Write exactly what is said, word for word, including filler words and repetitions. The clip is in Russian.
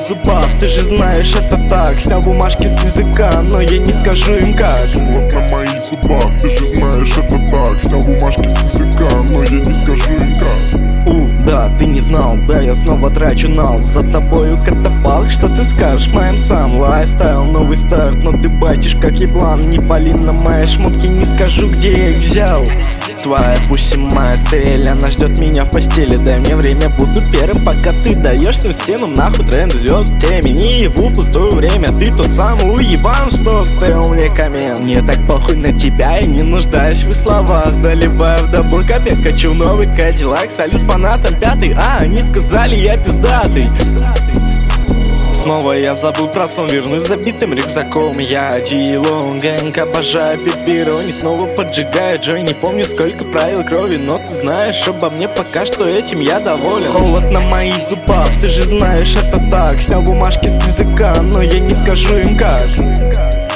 зубах, ты же знаешь это так. Снял бумажки с языка, но я не скажу им как. Вот на моих зубах, ты же знаешь это так. Снял бумажки с языка, но я не скажу им как. У, да, ты не знал, да, я снова трачу нал. За тобою катапалк, что ты скажешь моим сам? Лайфстайл, новый старт, но ты батишь как еблан. Не пали на мои шмотки, не скажу, где я их взял. Твоя пусть моя цель, она ждет меня в постели. Дай мне время, буду первым, пока ты даешь всем стенам нахуй тренды звезд теме. Не ебу пустое время, ты тот самый уебан, что ставил мне коммент. Мне так похуй на тебя, я не нуждаюсь в словах. Доливаю в даблкапе, хочу новый кадиллак. Салют фанатам пятый, а они сказали я пиздатый. Снова я забыл про сон, вернусь забитым рюкзаком. Я Дилон Гэнг, обожаю пепперони. Снова поджигаю Джой, не помню сколько правил крови, но ты знаешь обо мне пока что, этим я доволен. Холод на моих зубах, ты же знаешь это так. Снял бумажки с языка, но я не скажу им как.